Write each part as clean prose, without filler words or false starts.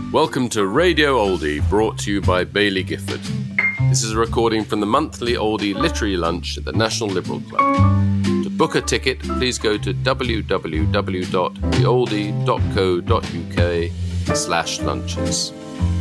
Welcome to Radio Oldie, brought to you by Baillie Gifford. This is a recording from the monthly Oldie Literary Lunch at the National Liberal Club. To book a ticket, please go to www.theoldie.co.uk/lunches.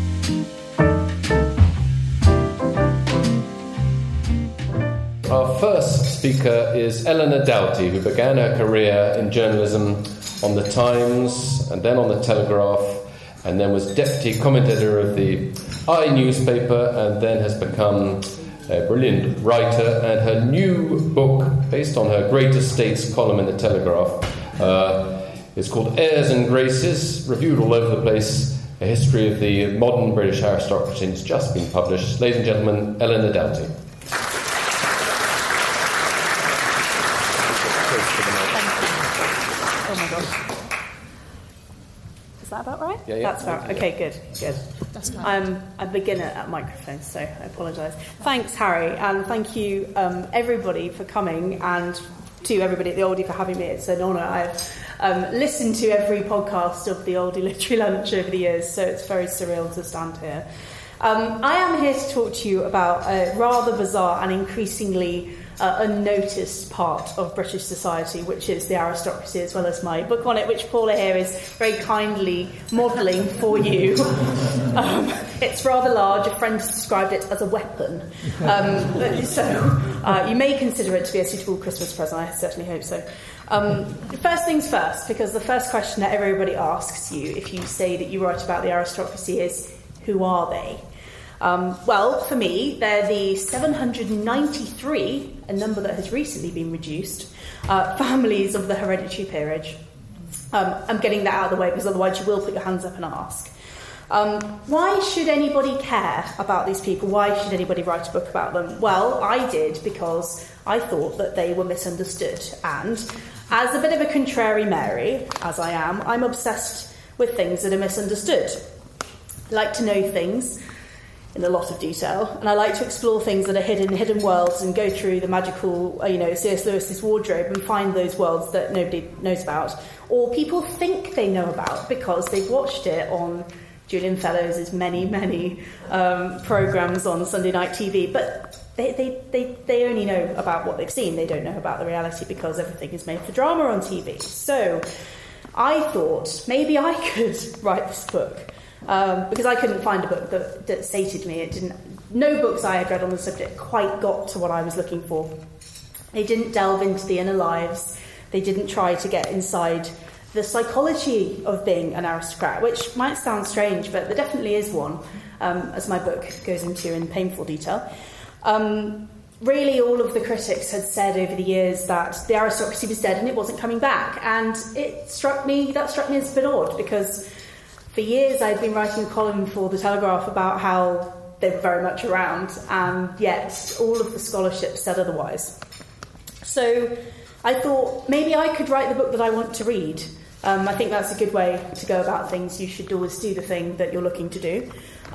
Our first speaker is Eleanor Doughty, who began her career in journalism on The Times and then on The Telegraph, and then was deputy commentator of the I newspaper, and then has become a brilliant writer. And her new book, based on her Great Estates column in The Telegraph, is called Airs and Graces, reviewed all over the place, a history of the modern British aristocracy, and it's just been published. Ladies and gentlemen, Eleanor Doughty. Is that about right? Yeah. That's about right. Okay, good. That's right. I'm a beginner at microphones, so I apologise. Thanks, Harry, and thank you, everybody, for coming, and to everybody at the Oldie for having me. It's an honour. I've listened to every podcast of the Oldie Literary Lunch over the years, so it's very surreal to stand here. I am here to talk to you about a rather bizarre and increasingly unnoticed part of British society, which is the aristocracy, as well as my book on it, which Paula here is very kindly modelling for you. It's rather large. A friend described it as a weapon. So you may consider it to be a suitable Christmas present. I certainly hope so. First things first, because the first question that everybody asks you if you say that you write about the aristocracy is, who are they? Well, for me, they're the 793, a number that has recently been reduced, families of the hereditary peerage. I'm getting that out of the way because otherwise you will put your hands up and ask. Why should anybody care about these people? Why should anybody write a book about them? Well, I did because I thought that they were misunderstood. And as a bit of a contrary Mary, as I am, I'm obsessed with things that are misunderstood. I like to know things in a lot of detail, and I like to explore things that are hidden worlds, and go through the magical, C.S. Lewis's wardrobe and find those worlds that nobody knows about, or people think they know about because they've watched it on Julian Fellowes' many programmes on Sunday night TV, but they only know about what they've seen. They don't know about the reality because everything is made for drama on TV. So I thought maybe I could write this book. Because I couldn't find a book that sated me. No books I had read on the subject quite got to what I was looking for. They didn't delve into the inner lives. They didn't try to get inside the psychology of being an aristocrat, which might sound strange, but there definitely is one, as my book goes into in painful detail. Really, all of the critics had said over the years that the aristocracy was dead and it wasn't coming back, and that struck me as a bit odd, because for years I'd been writing a column for The Telegraph about how they were very much around, and yet all of the scholarship said otherwise. So I thought maybe I could write the book that I want to read. I think that's a good way to go about things. You should always do the thing that you're looking to do.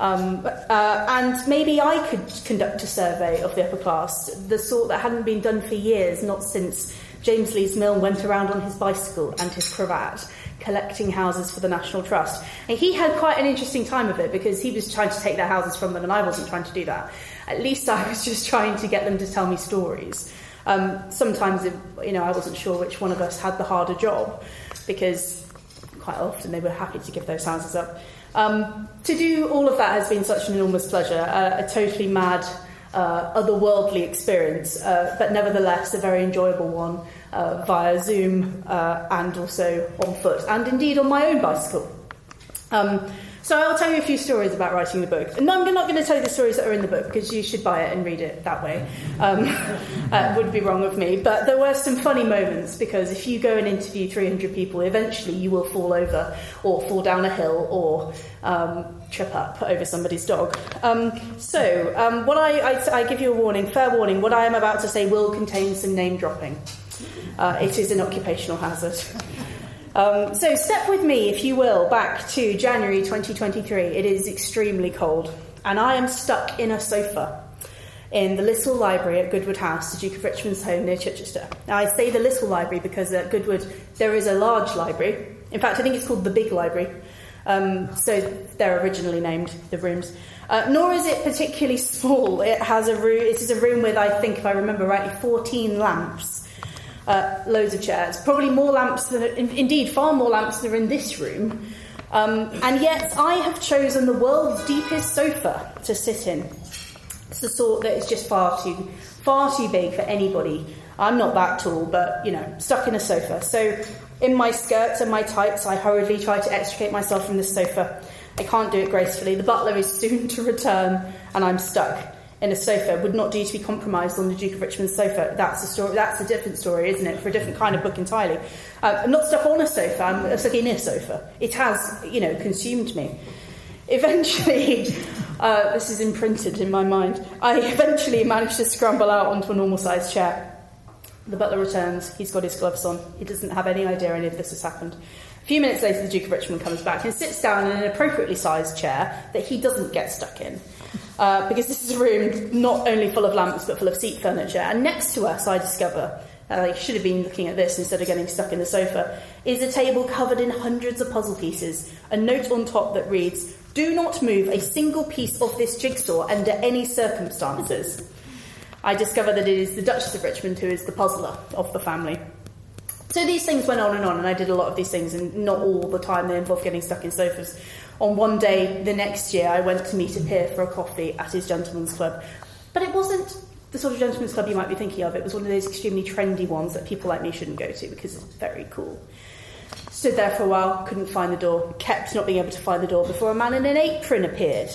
And maybe I could conduct a survey of the upper class, the sort that hadn't been done for years, not since James Lees Milne went around on his bicycle and his cravat, collecting houses for the National Trust. And he had quite an interesting time of it, because he was trying to take their houses from them and I wasn't trying to do that. At least I was just trying to get them to tell me stories. Sometimes, I wasn't sure which one of us had the harder job, because quite often they were happy to give those houses up. To do all of that has been such an enormous pleasure, a totally mad, otherworldly experience, but nevertheless a very enjoyable one, via Zoom and also on foot, and indeed on my own bicycle. So I'll tell you a few stories about writing the book. And I'm not going to tell you the stories that are in the book, because you should buy it and read it that way. It would be wrong of me. But there were some funny moments, because if you go and interview 300 people, eventually you will fall over or fall down a hill or trip up over somebody's dog. I give you a warning, fair warning, what I am about to say will contain some name dropping. It is an occupational hazard. So step with me, if you will, back to January 2023. It is extremely cold, and I am stuck in a sofa in the Little Library at Goodwood House, the Duke of Richmond's home near Chichester. Now, I say the Little Library because at Goodwood there is a large library. In fact, I think it's called the Big Library. So they're originally named the rooms. Nor is it particularly small. It is a room with, I think, if I remember rightly, 14 lamps, loads of chairs, probably more lamps than, indeed, far more lamps than are in this room. And yet I have chosen the world's deepest sofa to sit in. It's the sort that is just far too big for anybody. I'm not that tall, but, stuck in a sofa. So in my skirts and my tights, I hurriedly try to extricate myself from this sofa. I can't do it gracefully. The butler is soon to return, and I'm stuck in a sofa. Would not do to be compromised on the Duke of Richmond's sofa. That's a story. That's a different story, isn't it? For a different kind of book entirely. I'm not stuck on a sofa. I'm stuck in a sofa. It has, consumed me. Eventually, this is imprinted in my mind. I eventually managed to scramble out onto a normal-sized chair. The butler returns. He's got his gloves on. He doesn't have any idea any of this has happened. A few minutes later, the Duke of Richmond comes back and sits down in an appropriately sized chair that he doesn't get stuck in. Because this is a room not only full of lamps, but full of seat furniture. And next to us, I discover, I should have been looking at this instead of getting stuck in the sofa, is a table covered in hundreds of puzzle pieces. A note on top that reads, "Do not move a single piece of this jigsaw under any circumstances." I discover that it is the Duchess of Richmond who is the puzzler of the family. So these things went on, and I did a lot of these things, and not all the time they involved getting stuck in sofas. On one day, the next year, I went to meet a peer for a coffee at his gentleman's club. But it wasn't the sort of gentleman's club you might be thinking of. It was one of those extremely trendy ones that people like me shouldn't go to because it's very cool. Stood there for a while, couldn't find the door, kept not being able to find the door before a man in an apron appeared.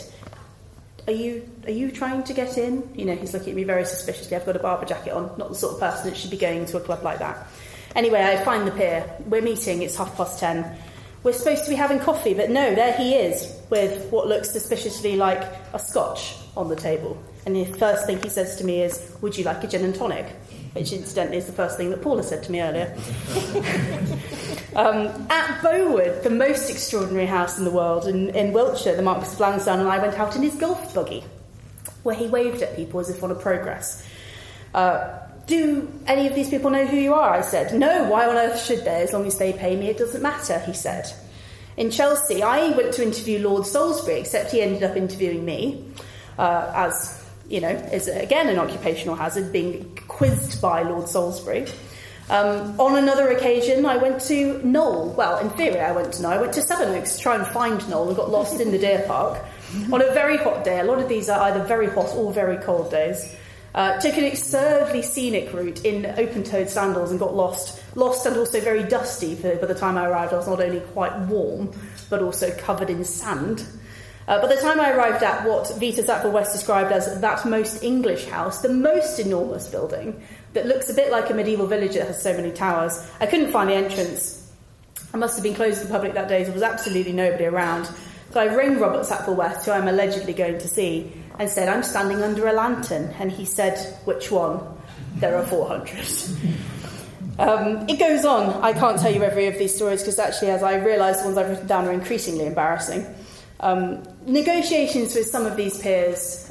Are you trying to get in? He's looking at me very suspiciously. I've got a Barbour jacket on, not the sort of person that should be going to a club like that. Anyway, I find the peer. We're meeting, it's 10:30. We're supposed to be having coffee, but no, there he is, with what looks suspiciously like a scotch on the table. And the first thing he says to me is, "Would you like a gin and tonic?" Which, incidentally, is the first thing that Paula said to me earlier. At Bowood, the most extraordinary house in the world, in Wiltshire, the Marquis of Lansdowne and I went out in his golf buggy, where he waved at people as if on a progress. "Do any of these people know who you are?" I said. "No, why on earth should they? As long as they pay me, it doesn't matter," he said. In Chelsea, I went to interview Lord Salisbury, except he ended up interviewing me, is again an occupational hazard, being quizzed by Lord Salisbury. On another occasion, I went to Knoll. Well, in theory, I went to Knoll. I went to Sevenoaks to try and find Knoll and got lost in the deer park. On a very hot day, a lot of these are either very hot or very cold days. Took an absurdly scenic route in open-toed sandals and got lost and also very dusty. By the time I arrived, I was not only quite warm, but also covered in sand. By the time I arrived at what Vita Sackville-West described as that most English house, the most enormous building that looks a bit like a medieval village that has so many towers, I couldn't find the entrance. I must have been closed to the public that day, so there was absolutely nobody around. So I rang Robert Sackville-West, who I'm allegedly going to see, and said, "I'm standing under a lantern." And he said, "Which one?" "There are 400. It goes on. I can't tell you every of these stories because actually, as I realise, the ones I've written down are increasingly embarrassing. Negotiations with some of these peers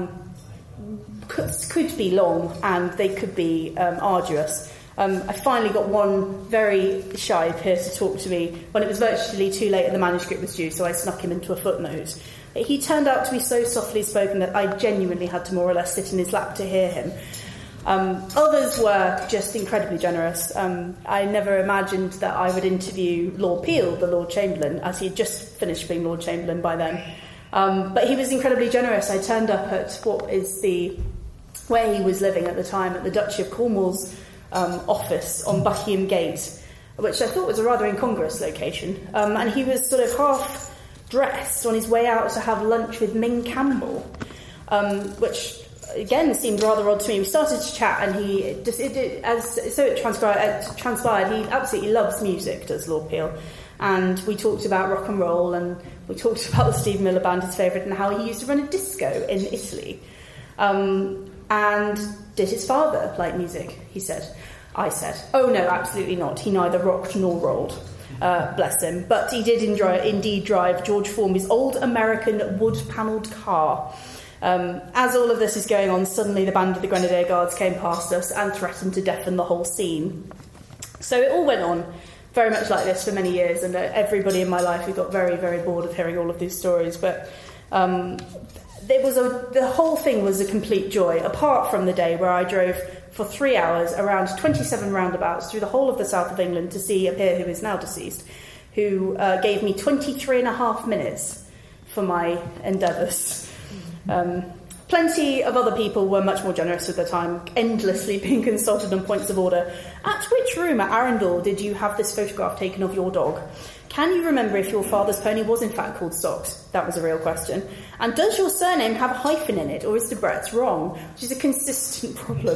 could be long and they could be arduous. I finally got one very shy peer to talk to me when it was virtually too late and the manuscript was due, so I snuck him into a footnote. He turned out to be so softly spoken that I genuinely had to more or less sit in his lap to hear him. Others were just incredibly generous. I never imagined that I would interview Lord Peel, the Lord Chamberlain, as he had just finished being Lord Chamberlain by then. But he was incredibly generous. I turned up at where he was living at the time, at the Duchy of Cornwall's office on Buckingham Gate, which I thought was a rather incongruous location. And he was sort of half dressed on his way out to have lunch with Ming Campbell, which again seemed rather odd to me. We started to chat, and it transpired, he absolutely loves music, does Lord Peel. And we talked about rock and roll, and we talked about the Steve Miller Band, his favourite, and how he used to run a disco in Italy. And did his father like music? He said. I said, "Oh no, absolutely not. He neither rocked nor rolled. Bless him. But he did indeed drive George Formby's old American wood-panelled car." As all of this is going on, suddenly the band of the Grenadier Guards came past us and threatened to deafen the whole scene. So it all went on very much like this for many years, and everybody in my life who got very, very bored of hearing all of these stories. But the whole thing was a complete joy, apart from the day where I drove for 3 hours around 27 roundabouts through the whole of the south of England to see a peer who is now deceased, who gave me 23 and a half minutes for my endeavours. Plenty of other people were much more generous with their time, endlessly being consulted on points of order. At which room at Arundel did you have this photograph taken of your dog? Can you remember if your father's pony was in fact called Socks? That was a real question. And does your surname have a hyphen in it, or is the Bretts wrong? Which is a consistent problem.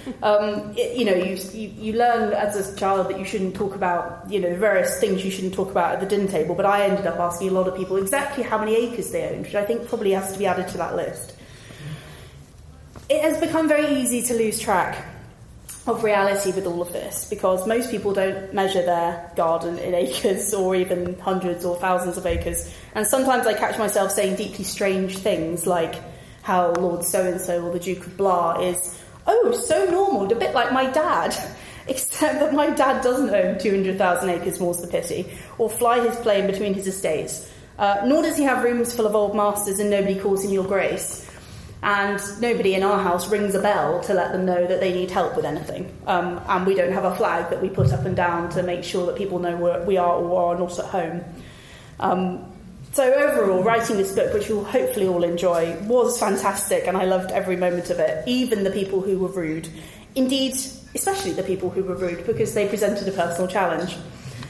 You learn as a child that you shouldn't talk about, various things you shouldn't talk about at the dinner table, but I ended up asking a lot of people exactly how many acres they owned, which I think probably has to be added to that list. It has become very easy to lose track of reality with all of this, because most people don't measure their garden in acres or even hundreds or thousands of acres. And sometimes I catch myself saying deeply strange things like how Lord So-and-so or the Duke of Blah is, so normal, a bit like my dad. Except that my dad doesn't own 200,000 acres, more's the pity, or fly his plane between his estates. Nor does he have rooms full of old masters and nobody calls him your grace. And nobody in our house rings a bell to let them know that they need help with anything. And we don't have a flag that we put up and down to make sure that people know where we are or are not at home. So overall, writing this book, which you'll hopefully all enjoy, was fantastic, and I loved every moment of it, even the people who were rude. Indeed, especially the people who were rude, because they presented a personal challenge.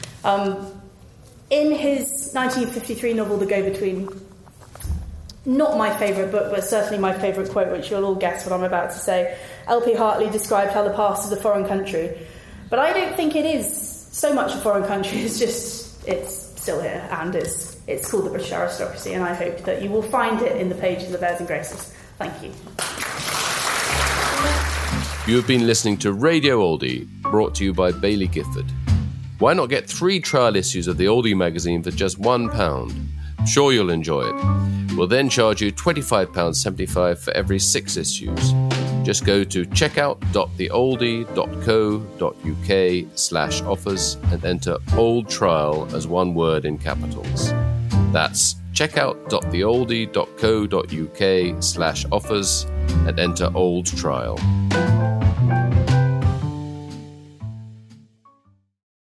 In his 1953 novel, The Go-Between, not my favourite book, but certainly my favourite quote, which you'll all guess what I'm about to say, L.P. Hartley described how the past is a foreign country. But I don't think it is so much a foreign country, it's still here, and it's called the British Aristocracy, and I hope that you will find it in the pages of Airs and Graces. Thank you. You have been listening to Radio Oldie, brought to you by Baillie Gifford. Why not get 3 trial issues of the Oldie magazine for just £1? I'm sure you'll enjoy it. We'll then charge you £25.75 for every 6 issues. Just go to checkout.theoldie.co.uk/offers and enter Old Trial as one word in capitals. That's checkout.theoldie.co.uk/offers and enter Old Trial.